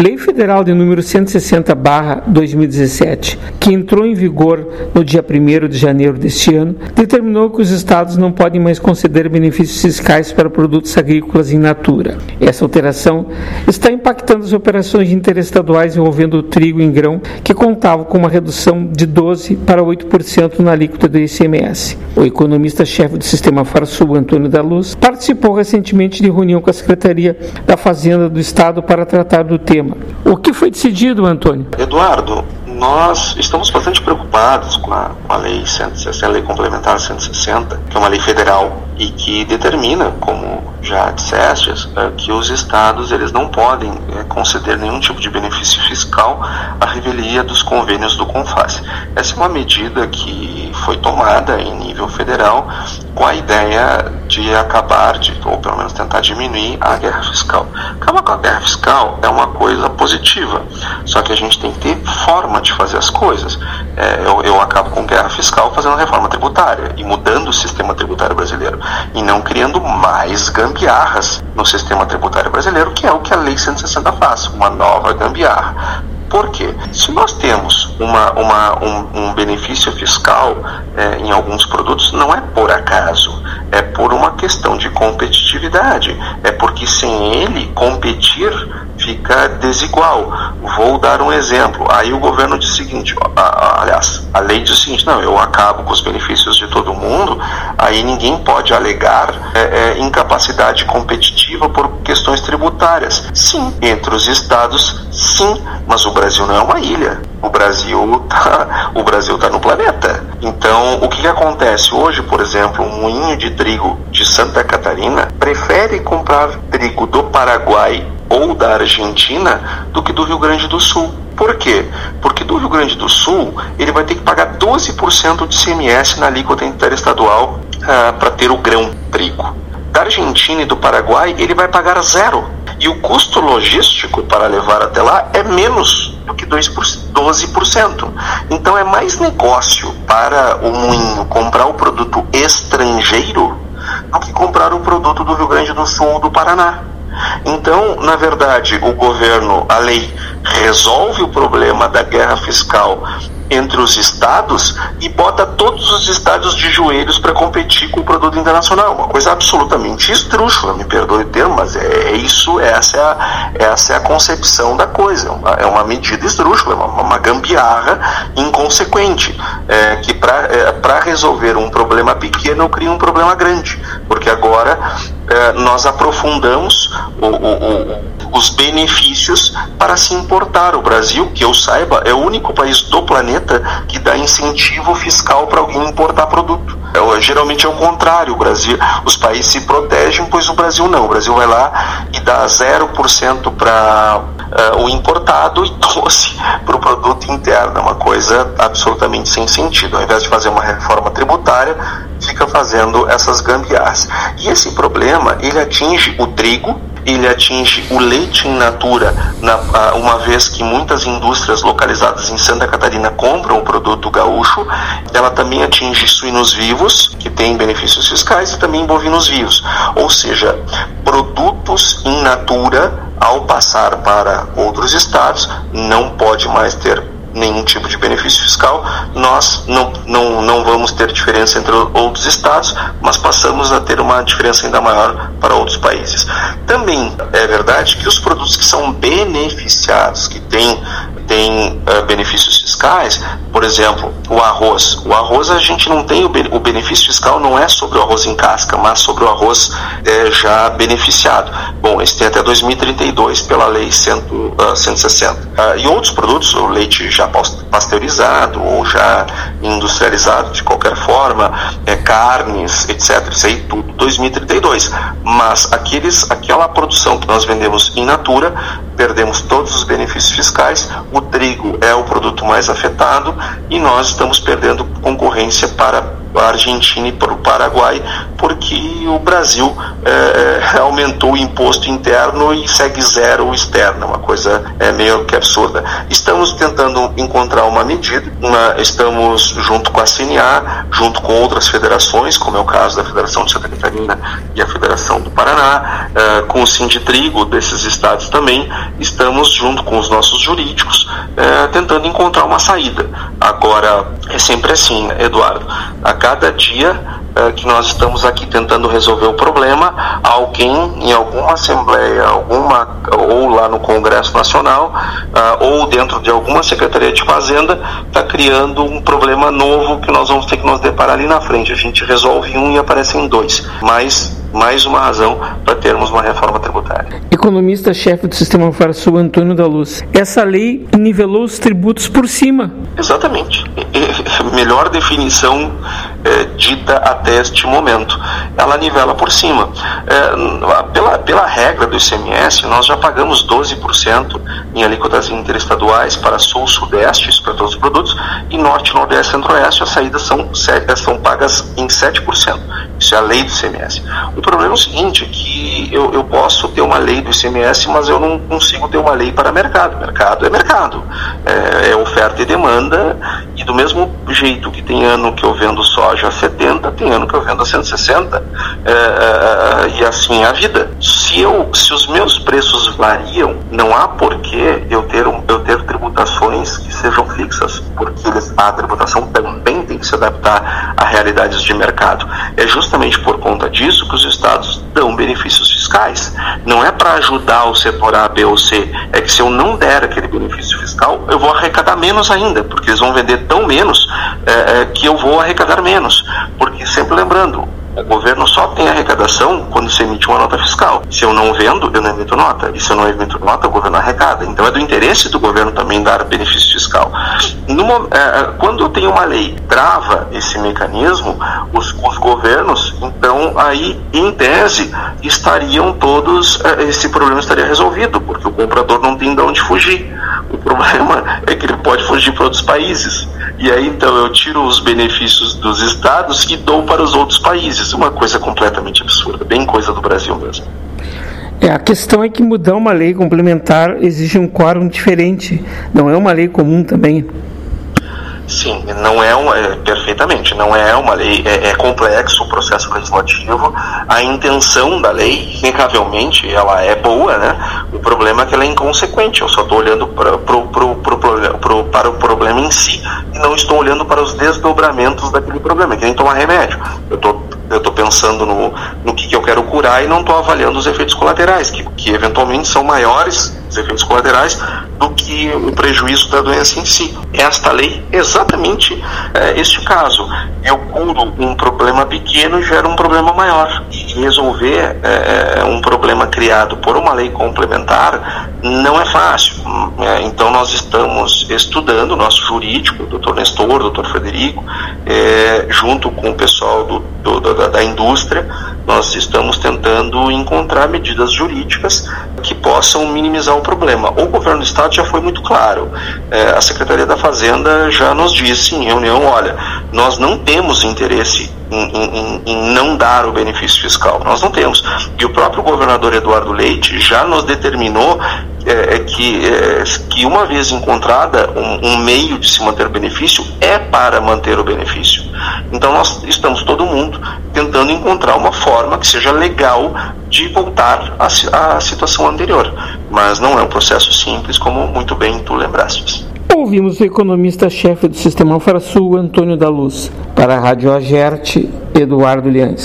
Lei Federal de número 160/2017, que entrou em vigor no dia 1º de janeiro deste ano, determinou que os estados não podem mais conceder benefícios fiscais para produtos agrícolas in natura. Essa alteração está impactando as operações interestaduais envolvendo o trigo em grão, que contavam com uma redução de 12% para 8% na alíquota do ICMS. O economista-chefe do Sistema Farsul, Antônio da Luz, participou recentemente de reunião com a Secretaria da Fazenda do Estado para tratar do tema. O que foi decidido, Antônio? Eduardo, nós estamos bastante preocupados com a lei 160, a lei complementar 160, que é uma lei federal e que determina, como já disseste, que os estados eles não podem conceder nenhum tipo de benefício fiscal à revelia dos convênios do CONFAS. Essa é uma medida que foi tomada em nível federal com a ideia de acabar, ou pelo menos tentar diminuir a guerra fiscal. Acabar com a guerra fiscal é uma coisa positiva, só que a gente tem que ter forma de fazer as coisas. Eu acabo com guerra fiscal fazendo reforma tributária e mudando o sistema tributário brasileiro e não criando mais gambiarras no sistema tributário brasileiro, que é o que a Lei 160 faz, uma nova gambiarra. Por quê? Se nós temos um benefício fiscal em alguns produtos, não é por acaso, é por uma questão de competitividade, é porque sem ele competir fica desigual. Vou dar um exemplo. Aí o governo diz o seguinte, aliás, a lei diz o seguinte, não, eu acabo com os benefícios de todo mundo, aí ninguém pode alegar incapacidade competitiva por questões tributárias. Sim, entre os estados, sim, mas o Brasil não é uma ilha. O Brasil tá no planeta. Então, o que acontece hoje, por exemplo, um moinho de trigo de Santa Catarina prefere comprar trigo do Paraguai ou da Argentina do que do Rio Grande do Sul. Por quê? Porque do Rio Grande do Sul ele vai ter que pagar 12% de ICMS na alíquota interestadual para ter o grão trigo. Da Argentina e do Paraguai ele vai pagar 0%. E o custo logístico para levar até lá é menos do que 12%. Então é mais negócio para o moinho comprar o produto estrangeiro do que comprar o produto do Rio Grande do Sul ou do Paraná. Então, na verdade, o governo, a lei, resolve o problema da guerra fiscal entre os estados e bota todos os estados de joelhos para competir com o produto internacional. Uma coisa absolutamente esdrúxula, me perdoe o termo, mas essa é a concepção da coisa. É uma medida esdrúxula, uma gambiarra inconsequente, que para resolver um problema pequeno eu crio um problema grande, porque agora nós aprofundamos os benefícios para se importar. O Brasil, que eu saiba, é o único país do planeta que dá incentivo fiscal para alguém importar produto. Geralmente é o contrário. Os países se protegem, pois o Brasil não. O Brasil vai lá e dá 0% para o importado e 12% para o produto interno. É uma coisa absolutamente sem sentido. Ao invés de fazer uma reforma tributária, fica fazendo essas gambiarras. E esse problema, ele atinge o trigo, ele atinge o leite in natura, uma vez que muitas indústrias localizadas em Santa Catarina compram o produto gaúcho. Ela também atinge suínos vivos, que têm benefícios fiscais, e também bovinos vivos. Ou seja, produtos in natura, ao passar para outros estados, não pode mais ter nenhum tipo de benefício fiscal. Nós não vamos ter diferença entre outros estados, mas passamos a ter uma diferença ainda maior para outros países. Também é verdade que os produtos que são beneficiados, que têm benefícios fiscais, por exemplo, o arroz a gente não tem o benefício fiscal, não é sobre o arroz em casca, mas sobre o arroz já beneficiado. Bom, esse tem até 2032 pela lei 160. E outros produtos, o leite já pasteurizado ou já industrializado de qualquer forma, carnes, etc. Isso aí tudo 2032. Mas aquela produção que nós vendemos in natura, perdemos todos os benefícios fiscais. O trigo é o produto mais afetado e nós estamos perdendo concorrência para a Argentina e para o Paraguai, porque o Brasil aumentou o imposto interno e segue 0 o externo. Uma coisa meio que absurda. Estamos tentando encontrar uma medida, estamos junto com a CNA, junto com outras federações, como é o caso da Federação de Santa Catarina e a Federação do Paraná, com o Sinditrigo desses estados também. Estamos junto com com os nossos jurídicos, tentando encontrar uma saída. Agora, é sempre assim, Eduardo, a cada dia que nós estamos aqui tentando resolver o problema, alguém em alguma assembleia, ou lá no Congresso Nacional, ou dentro de alguma Secretaria de Fazenda, está criando um problema novo que nós vamos ter que nos deparar ali na frente. A gente resolve um e aparecem dois. Mais uma razão para termos uma reforma tributária. Economista-chefe do Sistema Farsul, Antônio da Luz. Essa lei nivelou os tributos por cima. Exatamente. Melhor definição dita até este momento. Ela nivela por cima. Pela regra do ICMS, nós já pagamos 12% em alíquotas interestaduais para Sul, Sudeste, isso para todos os produtos, e Norte, Nordeste, Centro-Oeste, as saídas são pagas em 7%. Isso é a lei do ICMS. O problema é o seguinte, que eu posso ter uma lei do ICMS, mas eu não consigo ter uma lei para mercado. Mercado é mercado. É oferta e demanda, e do mesmo jeito que tem ano que eu vendo soja a 70, tem ano que eu vendo a 160, e assim é a vida. Se os meus preços variam, não há porquê eu ter tributações que sejam fixas, porque a tributação também tem que se adaptar a realidades de mercado. É justamente por conta disso que os estados dão benefícios fiscais. Não é para ajudar o setor A, B ou C, é que se eu não der aquele benefício fiscal, eu vou arrecadar menos ainda, porque eles vão vender tão menos que eu vou arrecadar menos. Porque, sempre lembrando, o governo só tem arrecadação quando se emite uma nota fiscal. Se eu não vendo, eu não emito nota. E se eu não emito nota, o governo arrecada. Então é do interesse do governo também dar benefício fiscal. Quando eu tenho uma lei que trava esse mecanismo, os governos, então aí, em tese, esse problema estaria resolvido, porque o comprador não tem de onde fugir. O problema é que ele pode fugir para outros países. E aí, então, eu tiro os benefícios dos estados e dou para os outros países. Uma coisa completamente absurda, bem coisa do Brasil mesmo. A questão é que mudar uma lei complementar exige um quórum diferente. Não é uma lei comum também. Sim, perfeitamente, não é uma lei, é complexo o processo legislativo. A intenção da lei, innegavelmente, ela é boa, né? O problema é que ela é inconsequente. Eu só estou olhando para o problema em si e não estou olhando para os desdobramentos daquele problema. É que nem tomar remédio. Eu estou pensando no que eu quero curar e não estou avaliando os efeitos colaterais, que eventualmente são maiores, os efeitos colaterais, do que o prejuízo da doença em si. Esta lei, exatamente este caso. Eu curo um problema pequeno e gero um problema maior. E resolver um problema criado por uma lei complementar não é fácil. Então nós estamos estudando, o nosso jurídico, o Dr. Nestor, o Dr. Frederico, junto com o pessoal da indústria, nós estamos tentando encontrar medidas jurídicas que possam minimizar o problema. O governo do estado já foi muito claro. A Secretaria da Fazenda já nos disse em reunião, olha, nós não temos interesse em não dar o benefício fiscal. Nós não temos. E o próprio governador Eduardo Leite já nos determinou que uma vez encontrada um meio de se manter o benefício, é para manter o benefício. Então nós estamos, todo mundo, tentando encontrar uma forma que seja legal de voltar à situação anterior. Mas não é um processo simples, como muito bem tu lembraste. Ouvimos o economista-chefe do Sistema Farsul, Antônio da Luz. Para a Rádio Agerte, Eduardo Lians.